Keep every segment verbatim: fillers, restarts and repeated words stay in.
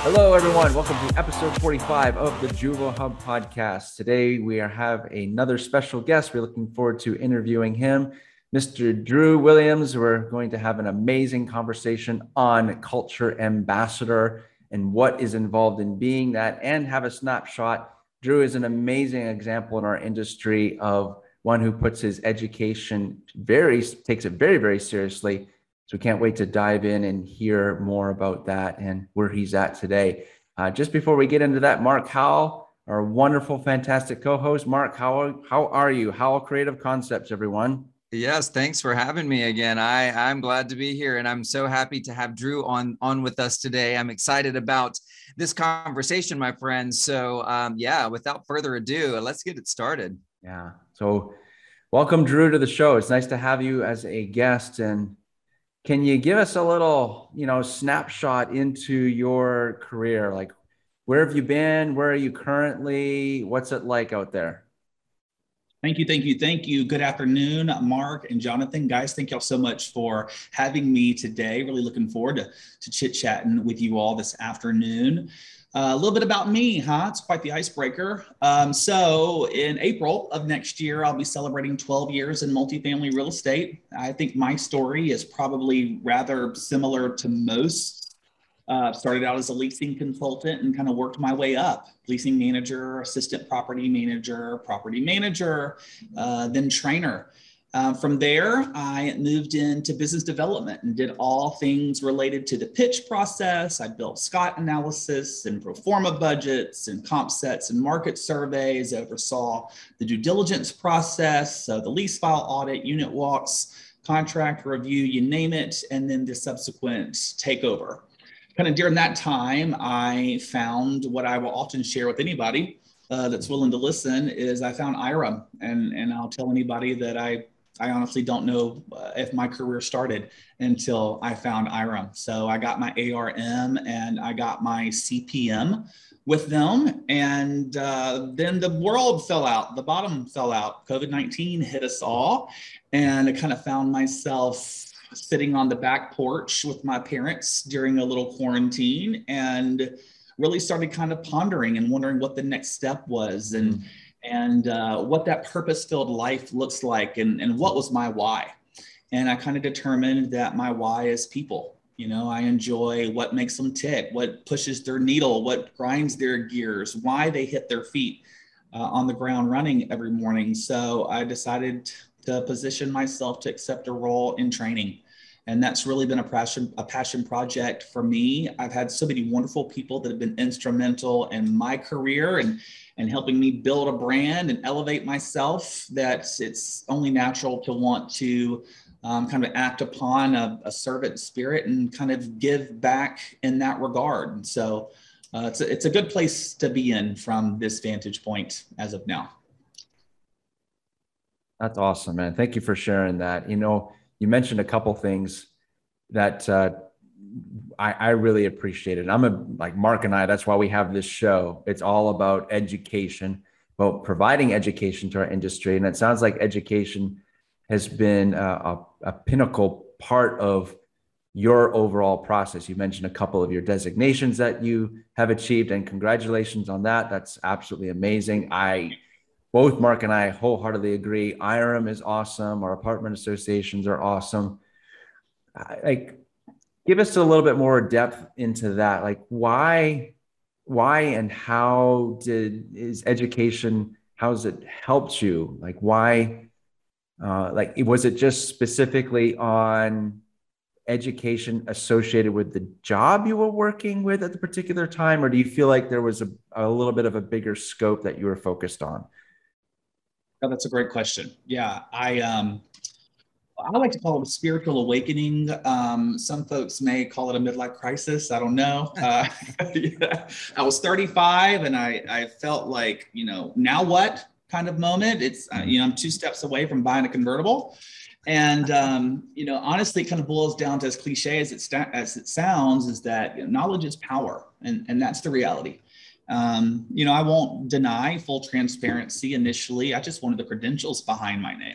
Hello, everyone. Welcome to episode forty-five of the Juvo Hub podcast. Today, we are, have another special guest. We're looking forward to interviewing him, Mister Drew Williams. We're going to have an amazing conversation on culture ambassador and what is involved in being that, and have a snapshot. Drew is an amazing example in our industry of one who puts his education very, takes it very, very seriously. So we can't wait to dive in and hear more about that and where he's at today. Uh, just before we get into that, Mark Howell, our wonderful, fantastic co-host. Mark, how, how are you? Howell Creative Concepts, everyone. Yes, thanks for having me again. I, I'm glad to be here, and I'm so happy to have Drew on, on with us today. I'm excited about this conversation, my friends. So um, yeah, without further ado, let's get it started. Yeah. So welcome, Drew, to the show. It's nice to have you as a guest. And can you give us a little, you know, snapshot into your career? Like, where have you been? Where are you currently? What's it like out there? Thank you, thank you, thank you. Good afternoon, Mark and Jonathan. Guys, thank y'all so much for having me today. Really looking forward to, to chit-chatting with you all this afternoon. Uh, a little bit about me, huh? It's quite the icebreaker. Um, so in April of next year, I'll be celebrating twelve years in multifamily real estate. I think my story is probably rather similar to most. Uh, started out as a leasing consultant and kind of worked my way up. Leasing manager, assistant property manager, property manager, uh, then trainer. Uh, from there, I moved into business development and did all things related to the pitch process. I built SCOT analysis and pro forma budgets and comp sets and market surveys, oversaw the due diligence process, so the lease file audit, unit walks, contract review, you name it, and then the subsequent takeover. Kind of during that time, I found what I will often share with anybody uh, that's willing to listen is I found I R A M. And, and I'll tell anybody that I I honestly don't know uh, if my career started until I found I R A M. So I got my A R M and I got my C P M with them. And uh, then the world fell out, the bottom fell out. COVID nineteen hit us all. And I kind of found myself sitting on the back porch with my parents during a little quarantine and really started kind of pondering and wondering what the next step was. And mm-hmm. and uh, what that purpose-filled life looks like and, and what was my why. And I kind of determined that my why is people. You know, I enjoy what makes them tick, what pushes their needle, what grinds their gears, why they hit their feet uh, on the ground running every morning. So I decided to position myself to accept a role in training. And that's really been a passion, a passion project for me. I've had so many wonderful people that have been instrumental in my career and and helping me build a brand and elevate myself, that it's only natural to want to um, kind of act upon a, a servant spirit and kind of give back in that regard. And so uh, it's, a, it's a good place to be in from this vantage point as of now. That's awesome, man. Thank you for sharing that. You know, you mentioned a couple things that uh, I, I really appreciate it. I'm a, like Mark and I, that's why we have this show. It's all about education, about providing education to our industry. And it sounds like education has been a, a, a pinnacle part of your overall process. You mentioned a couple of your designations that you have achieved, and congratulations on that. That's absolutely amazing. I, both Mark and I wholeheartedly agree. I R A M is awesome. Our apartment associations are awesome. I, like, give us a little bit more depth into that. Like, why, why, and how did is education? How's it helped you? Like, why? Uh, like, was it just specifically on education associated with the job you were working with at the particular time, or do you feel like there was a, a little bit of a bigger scope that you were focused on? Oh, that's a great question. Yeah, I um. I like to call it a spiritual awakening. Um, some folks may call it a midlife crisis. I don't know. Uh, yeah. I was thirty-five and I, I felt like, you know, now what kind of moment. It's, uh, you know, I'm two steps away from buying a convertible. And, um, you know, honestly, it kind of boils down to, as cliche as it, sta- as it sounds, is that, you know, knowledge is power. And, and that's the reality. Um, you know, I won't deny full transparency initially. I just wanted the credentials behind my name.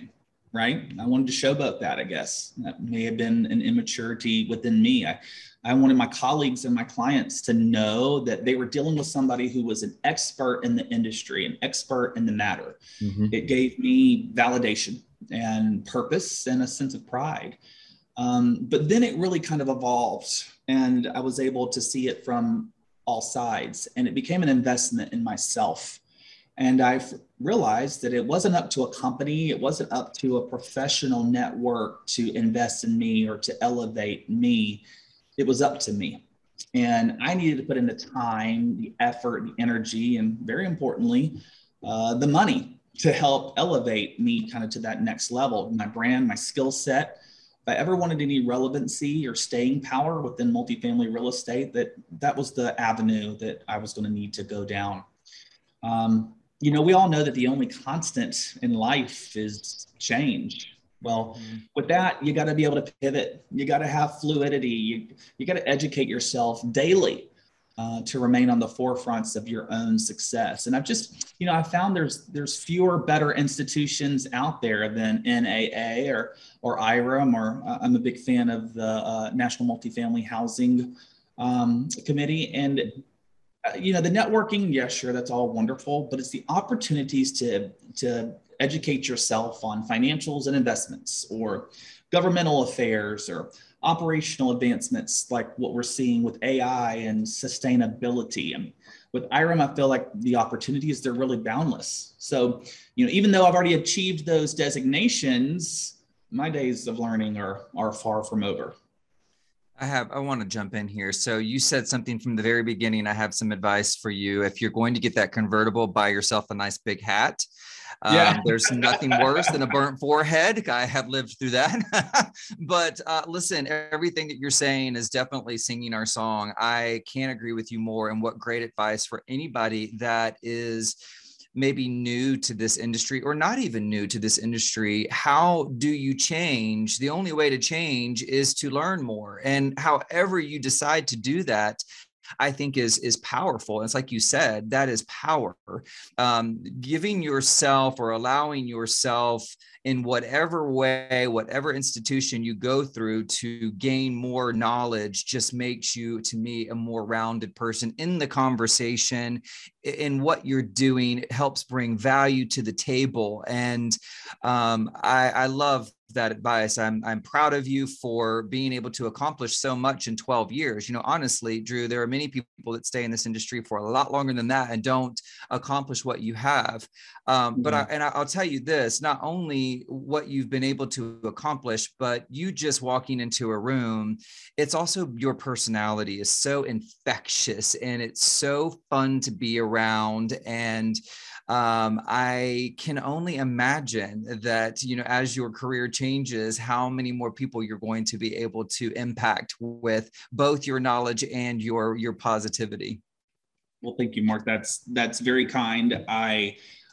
right? I wanted to showboat that, I guess. That may have been an immaturity within me. I, I wanted my colleagues and my clients to know that they were dealing with somebody who was an expert in the industry, an expert in the matter. Mm-hmm. It gave me validation and purpose and a sense of pride. Um, but then it really kind of evolved, and I was able to see it from all sides, and it became an investment in myself. And I realized that it wasn't up to a company, it wasn't up to a professional network to invest in me or to elevate me. It was up to me. And I needed to put in the time, the effort, the energy, and very importantly, uh, the money to help elevate me kind of to that next level, my brand, my skill set. If I ever wanted any relevancy or staying power within multifamily real estate, that that was the avenue that I was going to need to go down. Um, you know, we all know that the only constant in life is change. Well, mm-hmm. with that, you got to be able to pivot. You got to have fluidity. You, you got to educate yourself daily uh, to remain on the forefronts of your own success. And I've just, you know, I found there's there's fewer better institutions out there than N A A or or I R A M, or uh, I'm a big fan of the uh, National Multifamily Housing um, Committee. And you know, the networking, yeah, sure, that's all wonderful, but it's the opportunities to, to educate yourself on financials and investments, or governmental affairs, or operational advancements like what we're seeing with A I and sustainability. I mean, with I R A M, I feel like the opportunities, they're really boundless. So, you know, even though I've already achieved those designations, my days of learning are, are far from over. I have, I want to jump in here. So you said something from the very beginning. I have some advice for you. If you're going to get that convertible, buy yourself a nice big hat. Um, yeah. There's nothing worse than a burnt forehead. I have lived through that. But uh, listen, everything that you're saying is definitely singing our song. I can't agree with you more. And what great advice for anybody that is maybe new to this industry, or not even new to this industry. How do you change? The only way to change is to learn more. And however you decide to do that, I think is, is powerful. It's like you said, that is power. Um, giving yourself or allowing yourself in whatever way, whatever institution you go through to gain more knowledge just makes you, to me, a more rounded person in the conversation, in what you're doing. It helps bring value to the table. And um, I, I love that advice. I'm, I'm proud of you for being able to accomplish so much in twelve years. You know, honestly, Drew, there are many people that stay in this industry for a lot longer than that and don't accomplish what you have. Um, mm-hmm. But I, and I'll tell you this, not only what you've been able to accomplish, but you just walking into a room, it's also your personality is so infectious and it's so fun to be around. And Um, I can only imagine that, you know, as your career changes, how many more people you're going to be able to impact with both your knowledge and your, your positivity. Well, thank you, Mark. That's, that's very kind. I,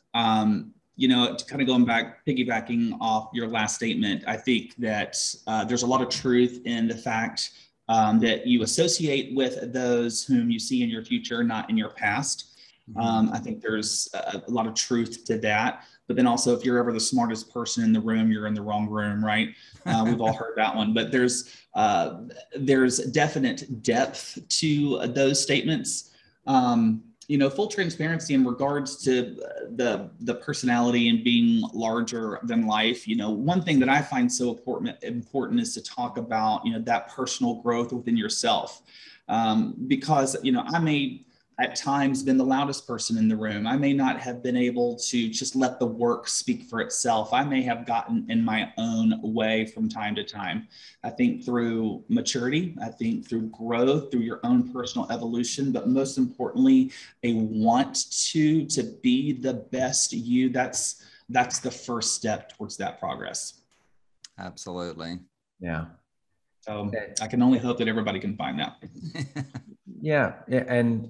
um, you know, kind of going back, piggybacking off your last statement, I think that uh, there's a lot of truth in the fact um, that you associate with those whom you see in your future, not in your past. Um, I think there's a, a lot of truth to that. But then also, if you're ever the smartest person in the room, you're in the wrong room, right? Uh, we've all heard that one. But there's uh, there's definite depth to uh, those statements. Um, you know, full transparency in regards to the the personality and being larger than life. You know, one thing that I find so important important is to talk about, you know, that personal growth within yourself, um, because you know I may at times been the loudest person in the room. I may not have been able to just let the work speak for itself. I may have gotten in my own way from time to time. I think through maturity, I think through growth, through your own personal evolution, but most importantly, a want to, to be the best you. That's, that's the first step towards that progress. Absolutely. Yeah. So I can only hope that everybody can find that. Yeah. And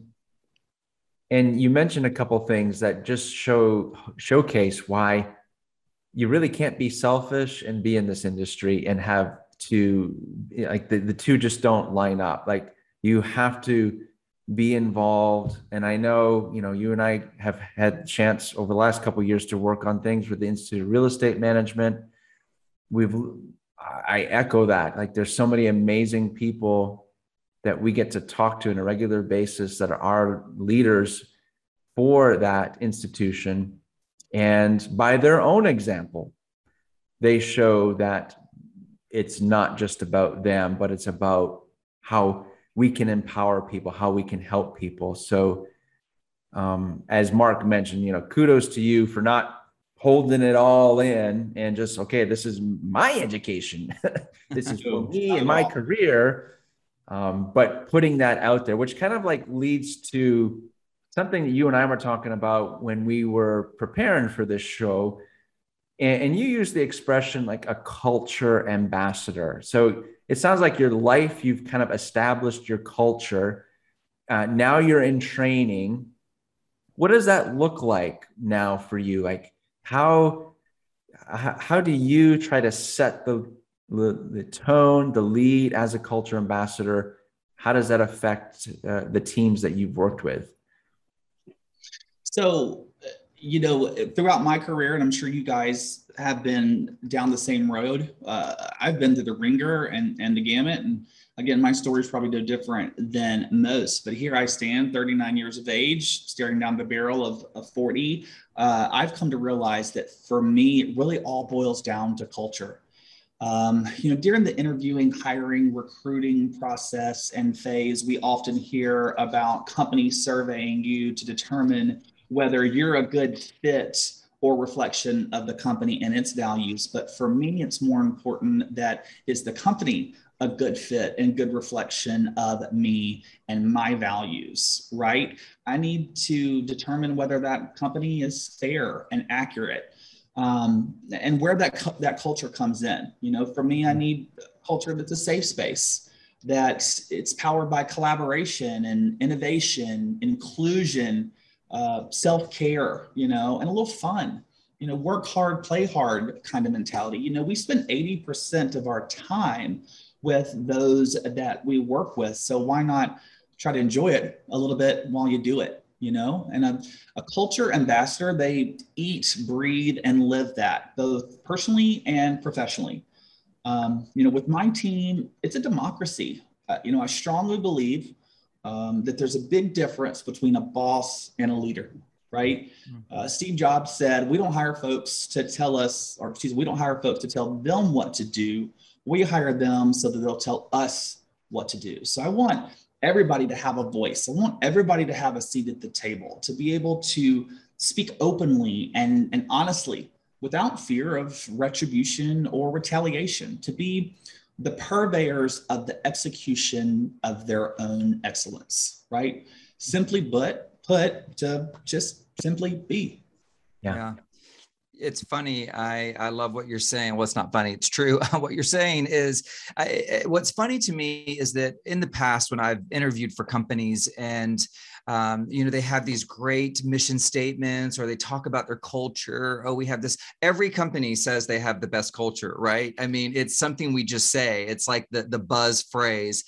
And you mentioned a couple of things that just show showcase why you really can't be selfish and be in this industry and have to, like, the, the two just don't line up. Like, you have to be involved. And I know, you know, you and I have had a chance over the last couple of years to work on things with the Institute of Real Estate Management. we've, I echo that. Like there's so many amazing people that we get to talk to on a regular basis that are our leaders for that institution. And by their own example, they show that it's not just about them, but it's about how we can empower people, how we can help people. So um, as Mark mentioned, you know, kudos to you for not holding it all in and just, okay, this is my education. This is for me and my career. Um, but putting that out there, which kind of like leads to something that you and I were talking about when we were preparing for this show. And, and you use the expression like a culture ambassador. So it sounds like your life, you've kind of established your culture. Uh, now you're in training. What does that look like now for you? Like how, how do you try to set the, the, the tone, the lead as a culture ambassador? How does that affect uh, the teams that you've worked with? So, you know, throughout my career, and I'm sure you guys have been down the same road, uh, I've been to the ringer and, and the gamut. And again, my story is probably no different than most, but here I stand, thirty-nine years of age, staring down the barrel of, of forty. Uh, I've come to realize that for me, it really all boils down to culture. Um, you know, during the interviewing, hiring, recruiting process and phase, we often hear about companies surveying you to determine whether you're a good fit or reflection of the company and its values. But for me, it's more important that is the company a good fit and good reflection of me and my values, right? I need to determine whether that company is fair and accurate. Um, and where that, that culture comes in. You know, for me, I need a culture that's a safe space, that it's powered by collaboration and innovation, inclusion, uh, self-care, you know, and a little fun, you know, work hard, play hard kind of mentality. You know, we spend eighty percent of our time with those that we work with. So why not try to enjoy it a little bit while you do it? You know, and a, a culture ambassador, they eat, breathe, and live that both personally and professionally. Um, you know, with my team, it's a democracy. Uh, you know, I strongly believe um, that there's a big difference between a boss and a leader, right? Uh, Steve Jobs said, we don't hire folks to tell us, or excuse me, we don't hire folks to tell them what to do. We hire them so that they'll tell us what to do. So I want everybody to have a voice. I want everybody to have a seat at the table, to be able to speak openly and, and honestly, without fear of retribution or retaliation, to be the purveyors of the execution of their own excellence, right? Simply but put, to just simply be. Yeah. yeah. It's funny. I, I love what you're saying. Well, it's not funny. It's true. What you're saying is I, what's funny to me is that in the past, when I've interviewed for companies and, um, you know, they have these great mission statements or they talk about their culture. Oh, we have this. Every company says they have the best culture, right? I mean, it's something we just say. It's like the, the buzz phrase.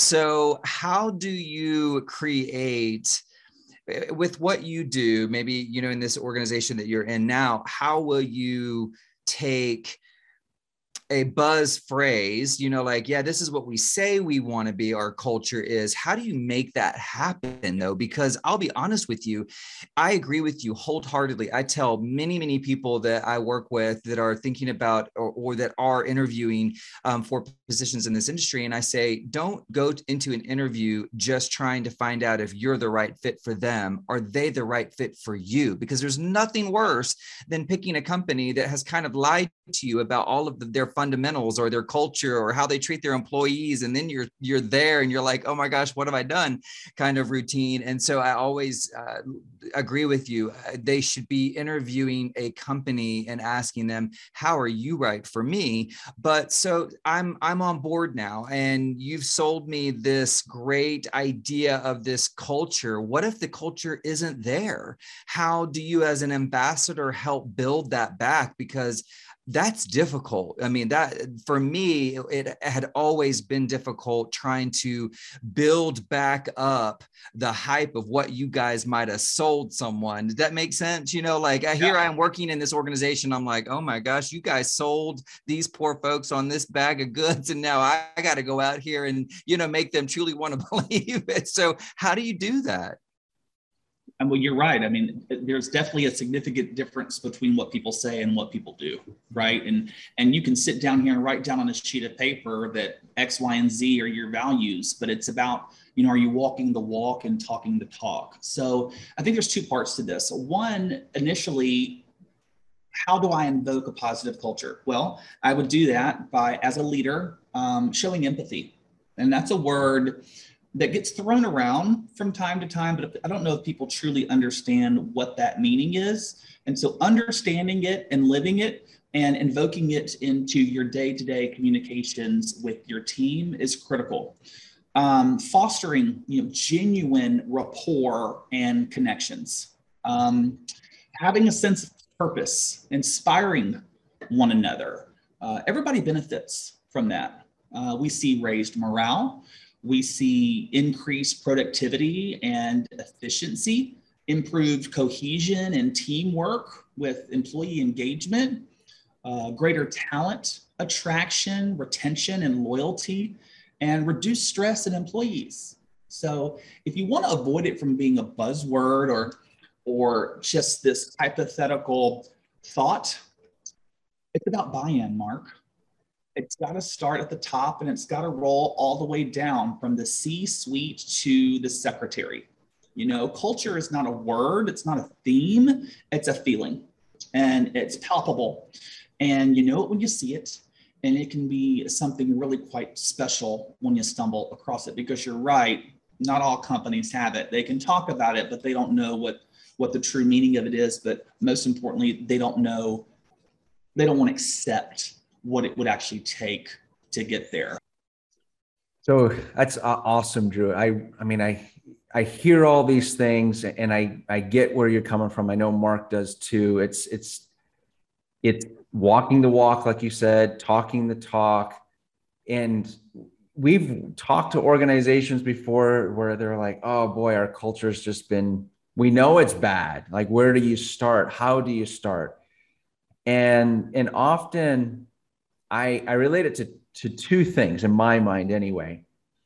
So how do you create with what you do, maybe, you know, in this organization that you're in now, how will you take a buzz phrase, you know, like, yeah, this is what we say we want to be, our culture is. How do you make that happen though? Because I'll be honest with you, I agree with you wholeheartedly. I tell many, many people that I work with that are thinking about or, or that are interviewing um, for positions in this industry. And I say, don't go into an interview just trying to find out if you're the right fit for them. Are they the right fit for you? Because there's nothing worse than picking a company that has kind of lied to you about all of the, their fundamentals or their culture or how they treat their employees. And then you're, you're there and you're like, oh my gosh, what have I done? Kind of routine. And so I always uh, agree with you. They should be interviewing a company and asking them, how are you right for me? But so I'm, I'm on board now and you've sold me this great idea of this culture. What if the culture isn't there? How do you as an ambassador help build that back? Because that's difficult. I mean, that for me, it had always been difficult trying to build back up the hype of what you guys might have sold someone. Does that make sense? You know, like yeah. Here I am working in this organization. I'm like, oh my gosh, you guys sold these poor folks on this bag of goods. And now I, I got to go out here and, you know, make them truly want to believe it. So how do you do that? And well, you're right. I mean, there's definitely a significant difference between what people say and what people do, right? And and you can sit down here and write down on a sheet of paper that X, Y, and Z are your values, but it's about, you know, are you walking the walk and talking the talk? So I think there's two parts to this. One, initially, how do I invoke a positive culture? Well, I would do that by, as a leader, um, showing empathy. And that's a word that gets thrown around from time to time, but I don't know if people truly understand what that meaning is. And so understanding it and living it and invoking it into your day-to-day communications with your team is critical. Um, fostering, you know, genuine rapport and connections. Um, having a sense of purpose, inspiring one another. Uh, everybody benefits from that. Uh, we see raised morale. We see increased productivity and efficiency, improved cohesion and teamwork with employee engagement, uh, greater talent attraction, retention, and loyalty, and reduced stress in employees. So if you want to avoid it from being a buzzword or, or just this hypothetical thought, it's about buy-in, Mark. It's got to start at the top and it's got to roll all the way down from the C-suite to the secretary. You know, culture is not a word, it's not a theme, it's a feeling and it's palpable. And you know it when you see it, and it can be something really quite special when you stumble across it, because you're right, not all companies have it. They can talk about it, but they don't know what, what the true meaning of it is. But most importantly, they don't know, they don't want to accept what it would actually take to get there. So that's awesome, Drew. I, I mean, I, I hear all these things and I, I get where you're coming from. I know Mark does too. It's, it's, it's walking the walk, like you said, talking the talk. And we've talked to organizations before where they're like, oh boy, our culture's just been, we know it's bad. Like, where do you start? How do you start? And, and often, I, I relate it to, to two things in my mind anyway.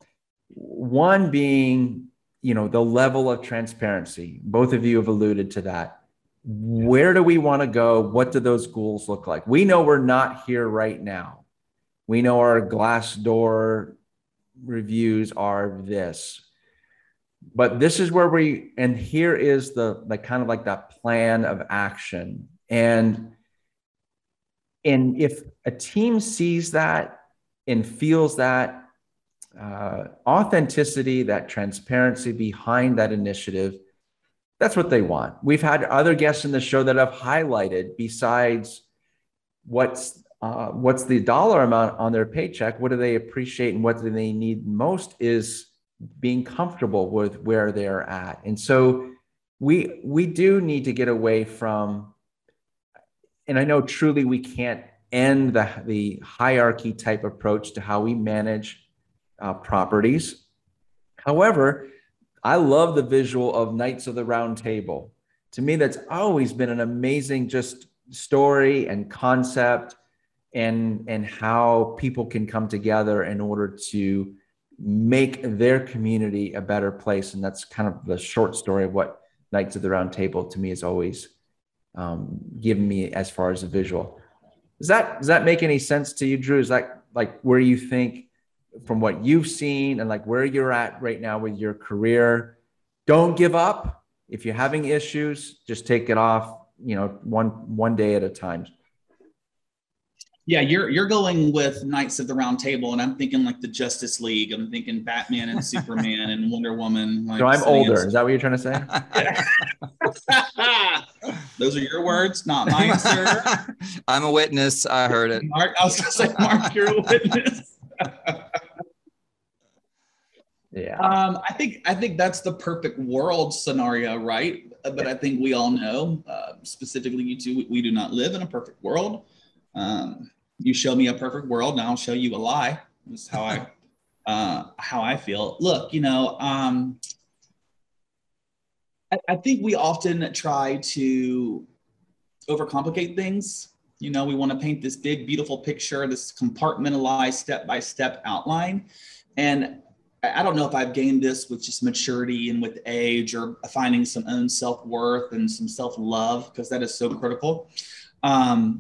One being, you know, the level of transparency. Both of you have alluded to that. Where do we want to go? What do those goals look like? We know we're not here right now. We know our Glassdoor reviews are this. But this is where we, and here is the, the kind of like that plan of action. And And if a team sees that and feels that uh, authenticity, that transparency behind that initiative, that's what they want. We've had other guests in the show that have highlighted, besides what's uh, what's the dollar amount on their paycheck, what do they appreciate and what do they need most is being comfortable with where they're at. And so we we do need to get away from, and I know truly we can't end the, the hierarchy type approach to how we manage uh, properties. However, I love the visual of Knights of the Round Table. To me, that's always been an amazing just story and concept, and, and how people can come together in order to make their community a better place. And that's kind of the short story of what Knights of the Round Table to me is always um, given me as far as a visual. Does that, does that make any sense to you, Drew? Is that like where you think from what you've seen and like where you're at right now with your career? Don't give up. If you're having issues, just take it off, you know, one, one day at a time. Yeah, you're you're going with Knights of the Round Table, and I'm thinking like the Justice League. I'm thinking Batman and Superman and Wonder Woman. Like, so I'm older. Is that what you're trying to say? Those are your words, not mine, sir. I'm a witness. I heard it. Mark, I was going to say, Mark, you're a witness. Yeah. Um, I think I think that's the perfect world scenario, right? But I think we all know, uh, specifically you two, we, we do not live in a perfect world. Um, you show me a perfect world, and I'll show you a lie. That's how I uh, how I feel. Look, you know, um, I, I think we often try to overcomplicate things. You know, we want to paint this big, beautiful picture, this compartmentalized step-by-step outline. And I don't know if I've gained this with just maturity and with age, or finding some own self-worth and some self-love, because that is so critical. Um,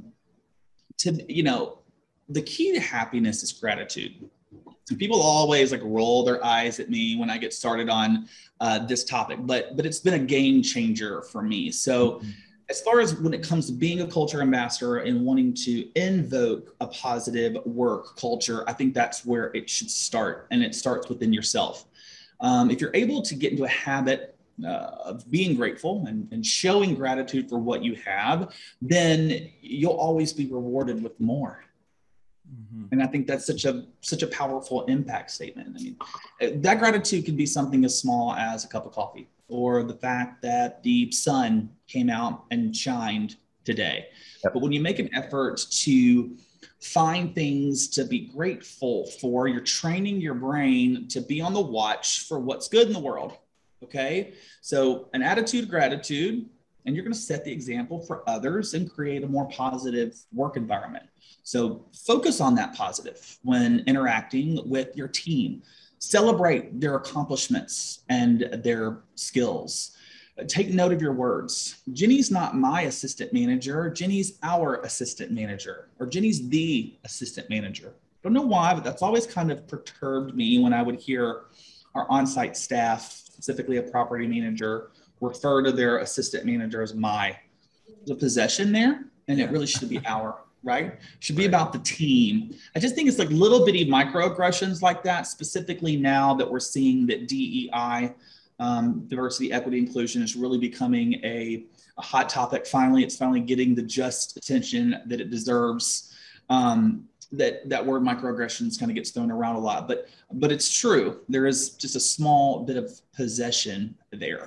to, you know, the key to happiness is gratitude. And people always like roll their eyes at me when I get started on uh, this topic, but but it's been a game changer for me. So mm-hmm. as far as when it comes to being a culture ambassador and wanting to invoke a positive work culture, I think that's where it should start. And it starts within yourself. Um, if you're able to get into a habit uh, of being grateful and, and showing gratitude for what you have, then you'll always be rewarded with more. Mm-hmm. And I think that's such a such a powerful impact statement. I mean, that gratitude can be something as small as a cup of coffee, or the fact that the sun came out and shined today. Yep. But when you make an effort to find things to be grateful for, you're training your brain to be on the watch for what's good in the world. Okay. So an attitude of gratitude, and you're going to set the example for others and create a more positive work environment. So focus on that positive when interacting with your team. Celebrate their accomplishments and their skills. Take note of your words. Jenny's not my assistant manager. Jenny's our assistant manager, or Jenny's the assistant manager. Don't know why, but that's always kind of perturbed me when I would hear our on-site staff, specifically a property manager, refer to their assistant manager as my. There's a possession there, and it really should be our. Right? Should be about the team. I just think it's like little bitty microaggressions like that, specifically now that we're seeing that D E I, um, diversity, equity, inclusion, is really becoming a, a hot topic. Finally, it's finally getting the just attention that it deserves. Um, that, that word microaggressions kind of gets thrown around a lot, but, but it's true. There is just a small bit of possession there.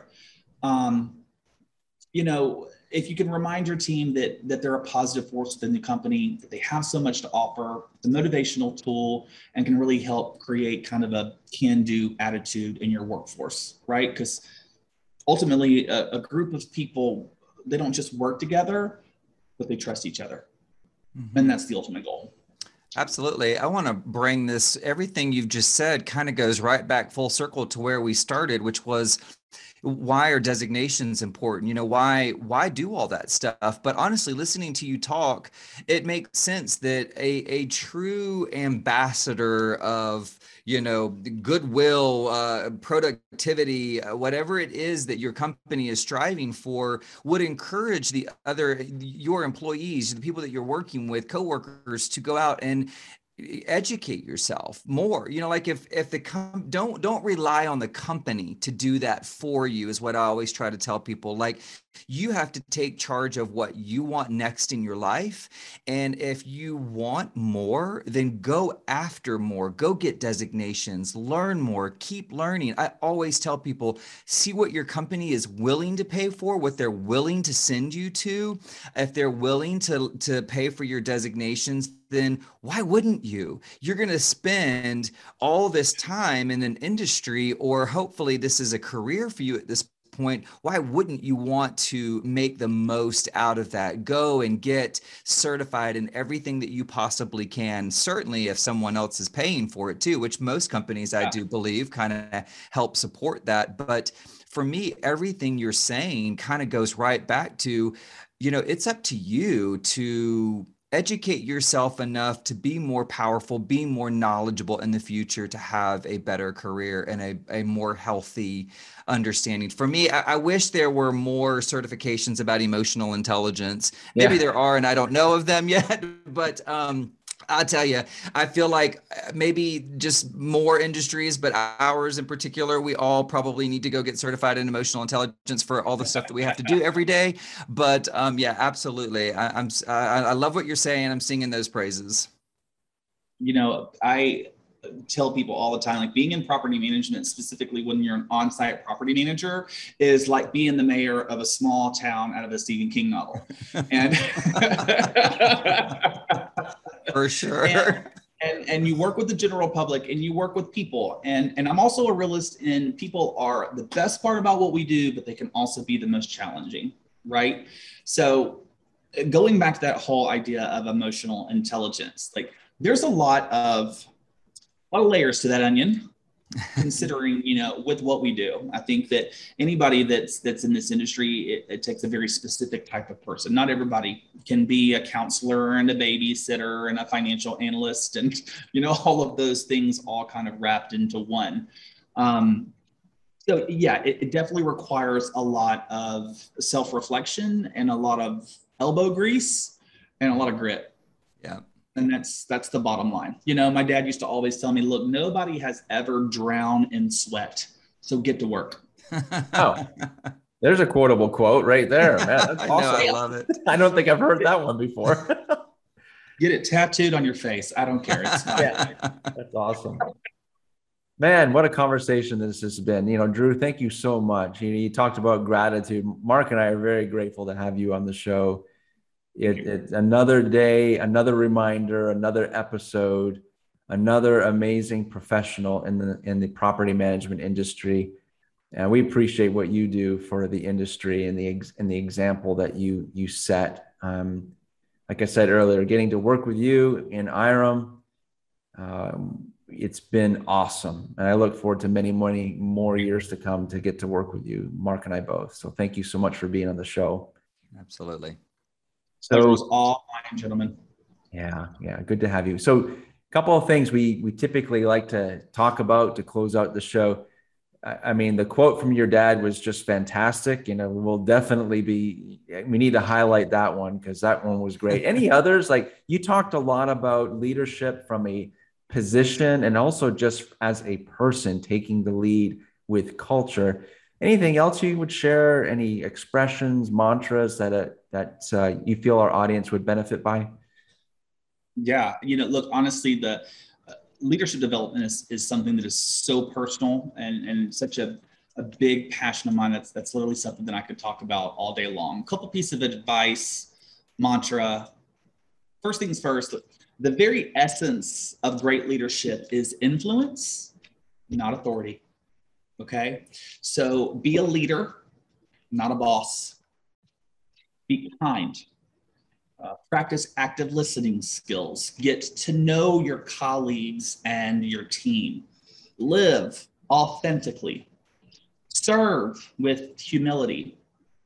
Um, you know, if you can remind your team that that they're a positive force within the company, that they have so much to offer, the motivational tool, and can really help create kind of a can-do attitude in your workforce, right? Because ultimately, a, a group of people, they don't just work together, but they trust each other. Mm-hmm. And that's the ultimate goal. Absolutely. I want to bring this, everything you've just said kind of goes right back full circle to where we started, which was, why are designations important? You know, why, why do all that stuff? But honestly, listening to you talk, it makes sense that a, a true ambassador of, you know, goodwill, uh, productivity, uh, whatever it is that your company is striving for, would encourage the other, your employees, the people that you're working with, coworkers, to go out and educate yourself more. You know, like if if the com- don't don't rely on the company to do that for you, is what I always try to tell people. Like, you have to take charge of what you want next in your life. And if you want more, then go after more, go get designations, learn more, keep learning. I always tell people, see what your company is willing to pay for, what they're willing to send you to. If they're willing to, to pay for your designations, then why wouldn't you? You're going to spend all this time in an industry, or hopefully this is a career for you at this point. Why wouldn't you want to make the most out of that? Go and get certified in everything that you possibly can. Certainly if someone else is paying for it too, which most companies, I do believe, kind of help support that. But for me, everything you're saying kind of goes right back to, you know, it's up to you to educate yourself enough to be more powerful, be more knowledgeable in the future, to have a better career and a, a more healthy understanding. For me, I, I wish there were more certifications about emotional intelligence. Maybe yeah. there are, and I don't know of them yet, but um, I'll tell you, I feel like maybe just more industries, but ours in particular, we all probably need to go get certified in emotional intelligence for all the stuff that we have to do every day. But um, yeah, absolutely. I, I'm, I, I love what you're saying. I'm singing those praises. You know, I, tell people all the time, like being in property management, specifically when you're an on-site property manager, is like being the mayor of a small town out of a Stephen King novel. And for sure. And, and, and you work with the general public and you work with people. And, and I'm also a realist, and people are the best part about what we do, but they can also be the most challenging, right? So going back to that whole idea of emotional intelligence, like there's a lot of, a lot of layers to that onion, considering, you know, with what we do. I think that anybody that's that's in this industry, it, it takes a very specific type of person. Not everybody can be a counselor and a babysitter and a financial analyst and, you know, all of those things all kind of wrapped into one. Um, so yeah, it, it definitely requires a lot of self-reflection and a lot of elbow grease and a lot of grit. Yeah. And that's that's the bottom line. You know, my dad used to always tell me, look, nobody has ever drowned in sweat. So get to work. Oh, there's a quotable quote right there, man. That's I awesome. know, I love it. I don't think I've heard that one before. Get it tattooed on your face. I don't care. It's fine. Yeah, that's awesome. Man, what a conversation this has been. You know, Drew, thank you so much. You know, you talked about gratitude. Mark and I are very grateful to have you on the show. It, it's another day, another reminder, another episode, another amazing professional in the in the property management industry. And we appreciate what you do for the industry and the ex, and the example that you you set. Um, like I said earlier, getting to work with you in I R M, um, it's been awesome. And I look forward to many, many more years to come to get to work with you, Mark and I both. So thank you so much for being on the show. Absolutely. So it was all mine, gentlemen. Yeah, yeah, good to have you. So a couple of things we we typically like to talk about to close out the show. I, I mean, the quote from your dad was just fantastic. You know, we'll definitely be, we need to highlight that one because that one was great. Any others? Like you talked a lot about leadership from a position and also just as a person taking the lead with culture. Anything else you would share? Any expressions, mantras that uh, that uh, you feel our audience would benefit by? Yeah, you know, look, honestly, the uh, leadership development is, is something that is so personal and, and such a, a big passion of mine. That's that's literally something that I could talk about all day long. A couple pieces of advice, mantra. First things first, the very essence of great leadership is influence, not authority. Okay, so be a leader, not a boss. Be kind. Uh, practice active listening skills. Get to know your colleagues and your team. Live authentically. Serve with humility.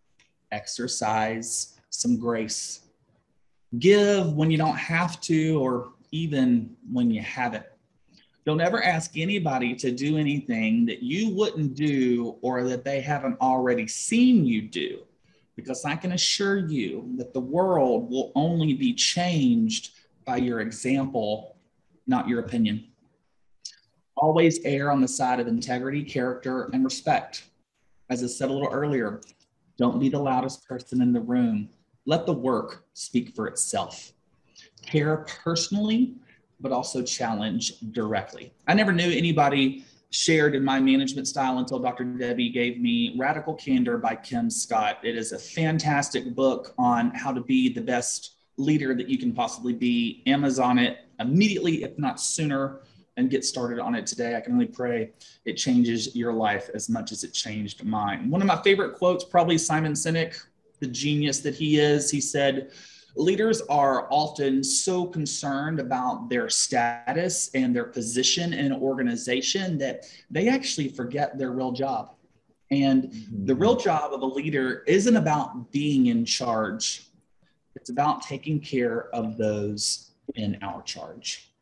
Exercise some grace. Give when you don't have to, or even when you haven't. Don't ever ask anybody to do anything that you wouldn't do or that they haven't already seen you do, because I can assure you that the world will only be changed by your example, not your opinion. Always err on the side of integrity, character, and respect. As I said a little earlier, don't be the loudest person in the room. Let the work speak for itself. Care personally, but also challenge directly. I never knew anybody shared in my management style until Doctor Debbie gave me Radical Candor by Kim Scott. It is a fantastic book on how to be the best leader that you can possibly be. Amazon it immediately, if not sooner, and get started on it today. I can only pray it changes your life as much as it changed mine. One of my favorite quotes, probably Simon Sinek, the genius that he is. He said, leaders are often so concerned about their status and their position in an organization that they actually forget their real job. And mm-hmm. the real job of a leader isn't about being in charge. It's about taking care of those in our charge.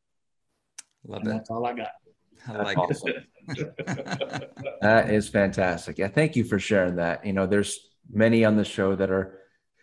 Love and it. That's all I got. I like awesome. it. That is fantastic. Yeah, thank you for sharing that. You know, there's many on the show that are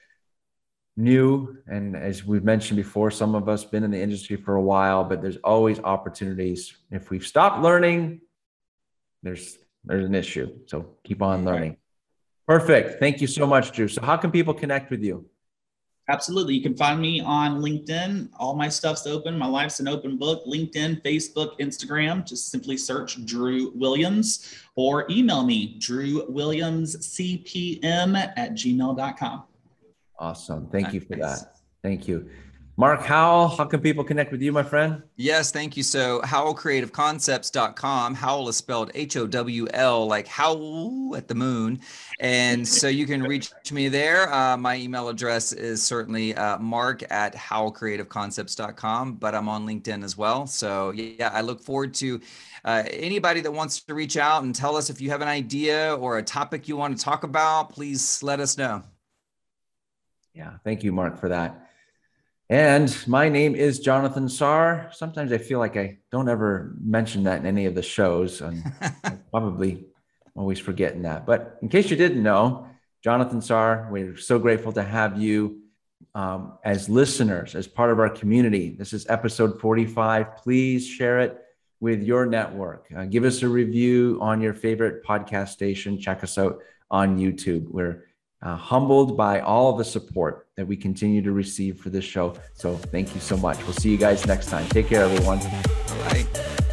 new. And as we've mentioned before, some of us been in the industry for a while, but there's always opportunities. If we've stopped learning, there's, there's an issue. So keep on learning. Right. Perfect. Thank you so much, Drew. So how can people connect with you? Absolutely. You can find me on LinkedIn. All my stuff's open. My life's an open book. LinkedIn, Facebook, Instagram. Just simply search Drew Williams or email me, drew williams c p m at gmail dot com. Awesome. Thank you for that. Thank you. Mark Howell, how can people connect with you, my friend? Yes, thank you. So howell creative concepts dot com. Howell is spelled H O W L, like howl at the moon. And so you can reach me there. Uh, my email address is certainly uh, mark at howell creative concepts dot com, but I'm on LinkedIn as well. So yeah, I look forward to uh, anybody that wants to reach out and tell us if you have an idea or a topic you want to talk about, please let us know. Yeah, thank you, Mark, for that. And my name is Jonathan Sarr. Sometimes I feel like I don't ever mention that in any of the shows. And I'm probably always forgetting that. But in case you didn't know, Jonathan Sarr, we're so grateful to have you um, as listeners, as part of our community. This is episode forty-five. Please share it with your network. Uh, give us a review on your favorite podcast station. Check us out on YouTube. We're Uh, humbled by all of the support that we continue to receive for this show. So thank you so much. We'll see you guys next time. Take care, everyone. Bye.